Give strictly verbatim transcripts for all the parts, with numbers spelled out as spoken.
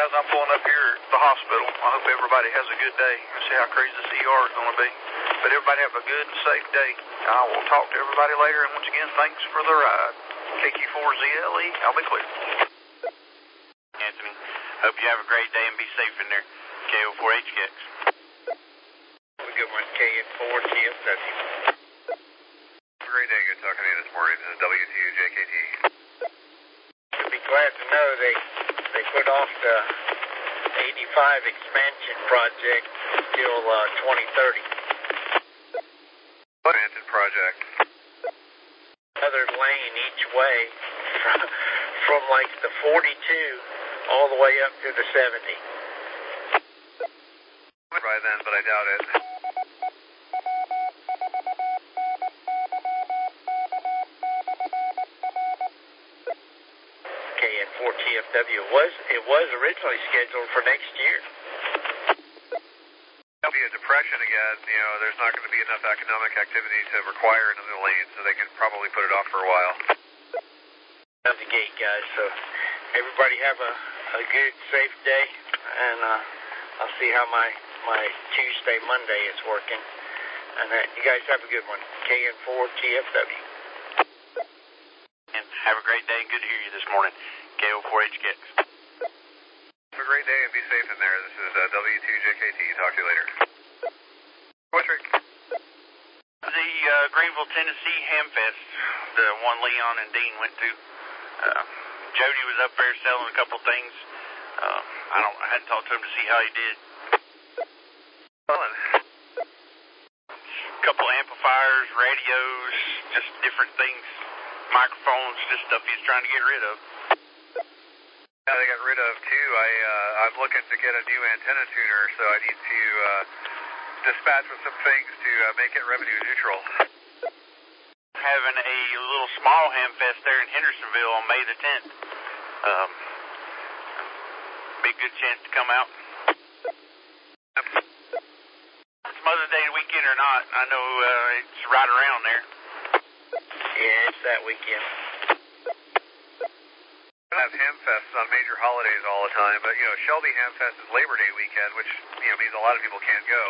guys, I'm pulling up here at the hospital. I hope everybody has a good day. I see how crazy this E R is going to be. But everybody have a good and safe day. I will talk to everybody later, and once again, thanks for the ride. K Q four Z L E, I'll be clear. Anthony, hope you have a great day and be safe in there. K O four H K X. Have a good one, K N four T F W. Have a great day. Good talking to you this morning. This is W two J K T. You'll be glad to know they they put off the eighty-five expansion project till uh, twenty thirty. Expansion project. Another lane each way from, from like the forty-two all the way up to the seventy. By then, but I doubt it. K N four T F W was it was originally scheduled for next year. It'll be a depression again. You know, there's not going to be enough economic activity to require another lane, so they can probably put it off for a while. Out the gate, guys. So everybody have a, a good, safe day, and uh, I'll see how my my Tuesday, Monday is working. And uh, you guys have a good one. K N four T F W. And have a great day and good to hear you this morning. K O four H K X. Have a great day and be safe in there. This is uh, W two J K T. Talk to you later. What's Rick? The uh, Greenville, Tennessee Hamfest, the one Leon and Dean went to. Uh, Jody was up there selling a couple things. Uh, I don't. I hadn't talked to him to see how he did. Fun. Couple amplifiers, radios, just different things, microphones, just stuff he's trying to get rid of. Yeah, they got rid of too. I uh, I'm looking to get a new antenna tuner, so I need to uh, dispatch with some things to uh, make it revenue neutral. Having a little small Hamfest there in Hendersonville on May the tenth. Um, big good chance to come out. It's Mother's Day weekend or not, I know uh, it's right around there. Yeah, it's that weekend. We have Hamfests on major holidays all the time, but you know, Shelby Hamfest is Labor Day weekend, which you know means a lot of people can't go.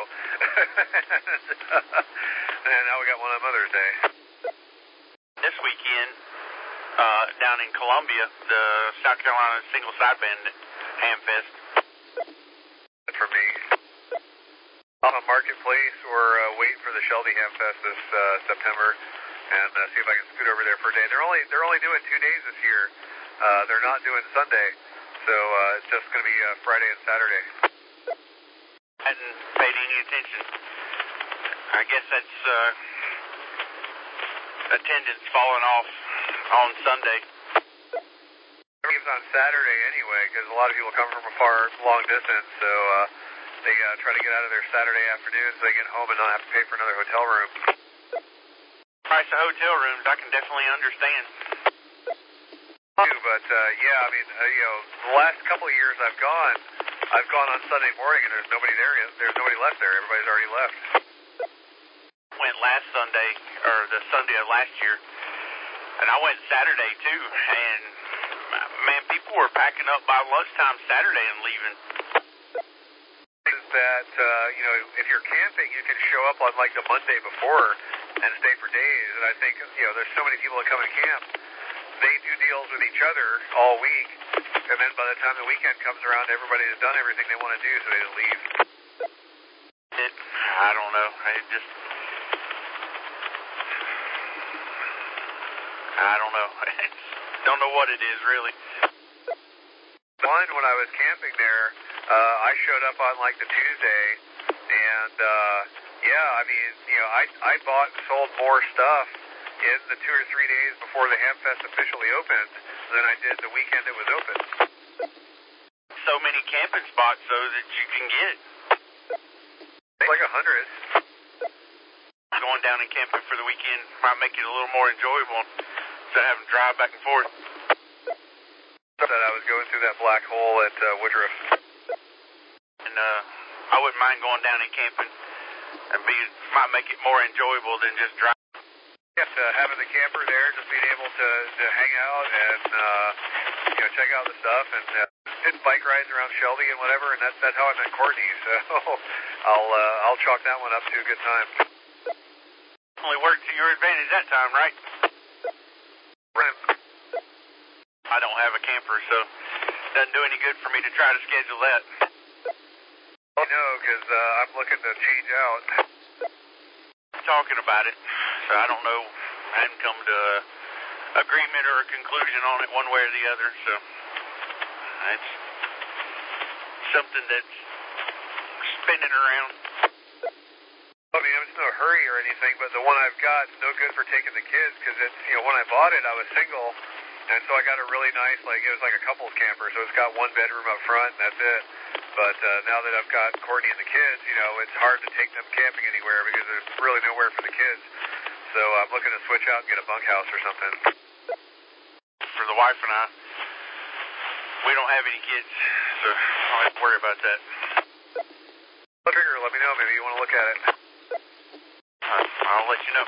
And now we got one on Mother's Day. This weekend, uh, down in Columbia, the South Carolina Single Sideband Hamfest. That's for me. On a marketplace or uh, wait for the Shelby Hamfest this uh, September, and uh, see if I can scoot over there for a day. They're only they're only doing two days this year. Uh, they're not doing Sunday, so uh, it's just going to be uh, Friday and Saturday. Hadn't paid any attention. I guess that's uh, attendance falling off on Sunday. It's on Saturday anyway, because a lot of people come from a far, long distance, so uh, they uh, try to get out of there Saturday afternoon so they get home and not have to pay for another hotel room. Price of hotel rooms, I can definitely understand. But uh, yeah, I mean, uh, you know, the last couple of years I've gone, I've gone on Sunday morning and there's nobody there yet. There's nobody left there. Everybody's already left. Went last Sunday, or the Sunday of last year, and I went Saturday too, and man, people were packing up by lunchtime Saturday and leaving. Is that, uh, you know, if you're camping, you can show up on like the Monday before and stay for days, and I think, you know, there's so many people that come and camp. They do deals with each other all week, and then by the time the weekend comes around, everybody has done everything they want to do, so they just leave. It, I don't know. It just, I don't know. Don't know what it is, really. One, when I was camping there, uh, I showed up on like the Tuesday, and uh, yeah, I mean, you know, I I bought and sold more stuff in the two or three days before the Hamfest officially opened than I did the weekend it was open. So many camping spots, though, that you can get. Like a hundred. Going down and camping for the weekend might make it a little more enjoyable instead of having to drive back and forth. That I was going through that black hole at uh, Woodruff. And uh, I wouldn't mind going down and camping, and be might make it more enjoyable than just driving. Yes, uh, having the camper there, just being able to, to hang out and uh, you know check out the stuff and uh, did bike rides around Shelby and whatever, and that's that's how I met Courtney. So I'll uh, I'll chalk that one up to a good time. Only worked to your advantage that time, right? Right. I don't have a camper, so it doesn't do any good for me to try to schedule that. I know, because uh, I'm looking to change out. Talking about it, so I don't know. I hadn't come to an agreement or a conclusion on it one way or the other, so it's something that's spinning around. I mean, I'm in no hurry or anything, but the one I've got is no good for taking the kids, because it's, you know, when I bought it, I was single, and so I got a really nice, like, it was like a couple's camper, so it's got one bedroom up front, and that's it. But uh, now that I've got Courtney and the kids, you know, it's hard to take them camping anywhere because there's really nowhere for the kids. So I'm looking to switch out and get a bunkhouse or something. For the wife and I, we don't have any kids, so I don't have to worry about that. Trigger, let me know. Maybe you want to look at it. Uh, I'll let you know.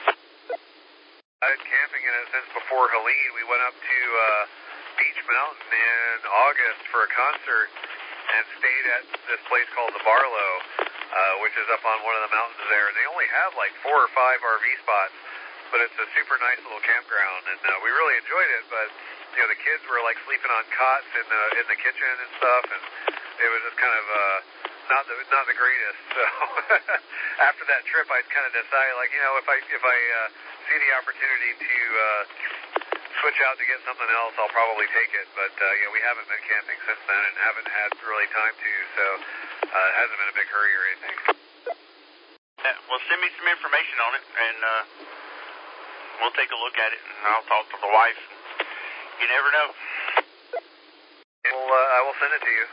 I've been camping in it since before Helene. We went up to uh, Beach Mountain in August for a concert and stayed at this place called the Barlow, uh, which is up on one of the mountains there. And they only have like four or five R V spots, but it's a super nice little campground, and uh, we really enjoyed it. But you know, the kids were like sleeping on cots in the in the kitchen and stuff, and it was just kind of uh, not the not the greatest. So after that trip, I kind of decided, like, you know, if I if I uh, see the opportunity to uh, switch out to get something else, I'll probably take it. But uh, you know, we haven't been camping since then, and haven't had really time to. So uh, it hasn't been a big hurry or anything. Yeah, well, send me some information on it, and uh, we'll take a look at it, and I'll talk to the wife. You never know. Well, uh, I will send it to you.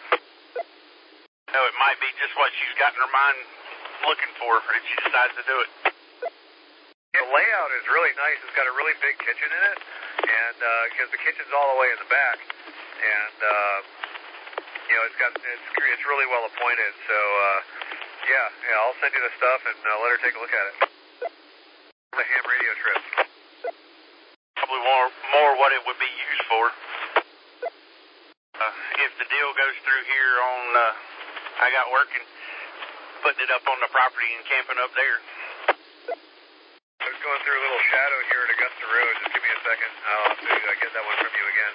No, it might be just what she's got in her mind looking for if she decides to do it. The layout is really nice. It's got a really big kitchen in it, and because uh, the kitchen's all the way in the back, and uh, you know, it's got it's it's really well appointed. So uh, yeah, yeah, I'll send you the stuff and uh, let her take a look at it. The ham radio trip. Probably more more what it would be used for. Uh, if the deal goes through here on, uh, I got working, putting it up on the property and camping up there. I was going through a little shadow here at Augusta Road. Just give me a second. I'll have to uh, get that one from you again.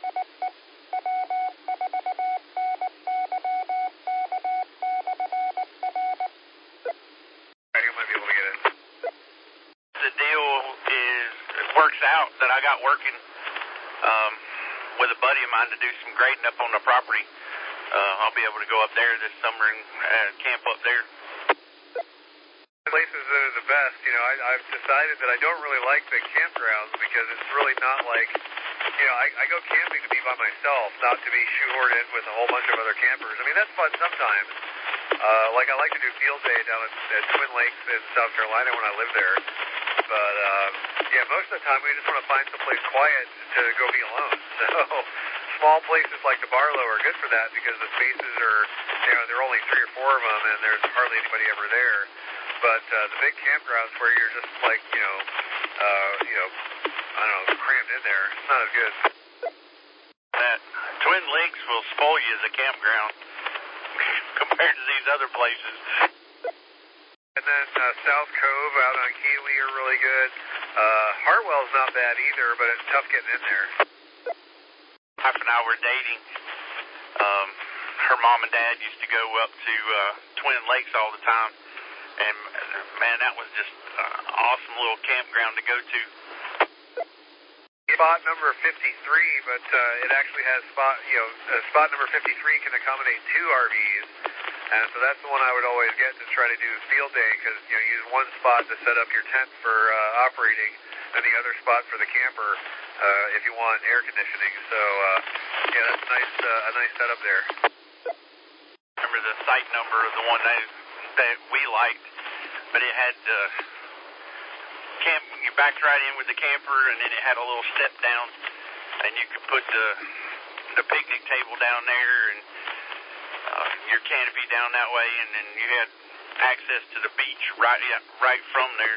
I think I might be able to get it. The deal is, it works out that I got working um, with a buddy of mine to do some grading up on the property. Uh, I'll be able to go up there this summer and uh, camp up there. Places that are the best, you know, I, I've decided that I don't really like big campgrounds because it's really not like, you know, I, I go camping to be by myself, not to be shoehorned in with a whole bunch of other campers. I mean, that's fun sometimes. Uh, like I like to do field day down at, at Twin Lakes in South Carolina when I live there. But, uh, yeah, most of the time we just want to find someplace quiet to go be alone. So small places like the Barlow are good for that because the spaces are, you know, there are only three or four of them and there's hardly anybody ever there. But uh, the big campgrounds where you're just like, you know, uh, you know, I don't know, crammed in there, it's not as good. That Twin Lakes will spoil you as a campground compared to these other places. And then uh, South Cove out on Kiwi are really good. Uh, Hartwell's not bad either, but it's tough getting in there. Wife and I were dating. Um, her mom and dad used to go up to uh, Twin Lakes all the time. And, man, that was just an awesome little campground to go to. Spot number fifty-three, but uh, it actually has spot, you know, uh, spot number fifty-three can accommodate two R Vs. And so that's the one I would always get to try to do field day because, you know, you use one spot to set up your tent for uh, operating and the other spot for the camper uh, if you want air conditioning. So, uh, yeah, that's a nice, uh, a nice setup there. Remember the site number of the one that, that we liked, but it had uh, camp. You backed right in with the camper, and then it had a little step down, and you could put the the picnic table down there and uh, your canopy down that way, and then you had access to the beach right yeah, right from there.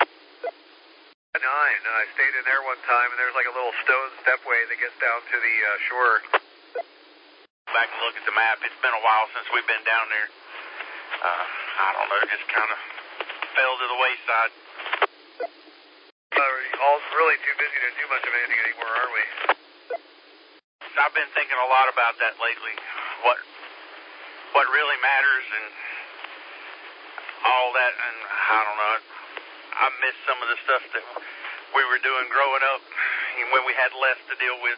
Nine. I stayed in there one time, and there's like a little stone stepway that gets down to the uh, shore. back and look at the map. It's been a while since we've been down there. Uh, I don't know, just kind of fell to the wayside. Uh, all really too busy to do much of anything anymore, are we? I've been thinking a lot about that lately. What what really matters and all that, and I don't know. I miss some of the stuff that we were doing growing up and when we had less to deal with.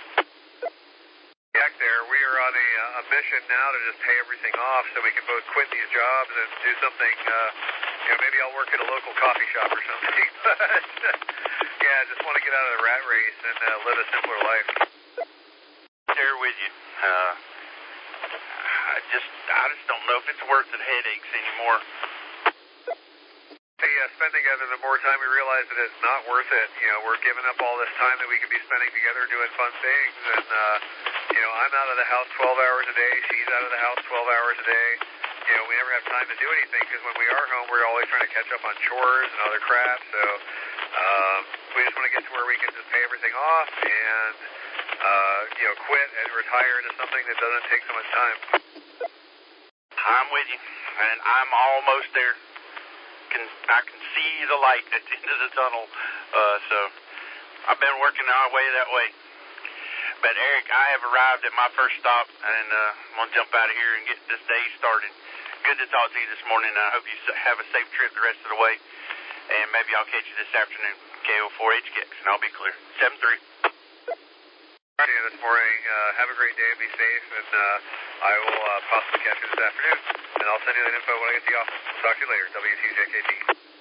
Back there, we are on a, a mission now to just pay everything off so we can both quit these jobs and do something. Uh, you know, maybe I'll work at a local coffee shop or something. But yeah, I just want to get out of the rat race and uh, live a simpler life. There with you. Uh, I just, I just don't know if it's worth the headaches anymore. The uh, spend together, the more time we realize that it's not worth it. You know, we're giving up all this time that we could be spending together doing fun things. And, uh, you know, I'm out of the house twelve hours a day. She's out of the house twelve hours a day. You know, we never have time to do anything because when we are home, we're always trying to catch up on chores and other crap. So um, we just want to get to where we can just pay everything off and, uh, you know, quit and retire into something that doesn't take so much time. I'm with you, and I'm almost there. Can, I can see the light at the end of the tunnel. Uh, so I've been working our way that way. But Eric, I have arrived at my first stop, and uh, I'm going to jump out of here and get this day started. Good to talk to you this morning. I hope you have a safe trip the rest of the way, and maybe I'll catch you this afternoon. K O four H K X, and I'll be clear. seven three. See you this morning. Uh, have a great day and be safe, and uh, I will uh, possibly catch you this afternoon, and I'll send you that info when I get to the office. Talk to you later. W C J K T.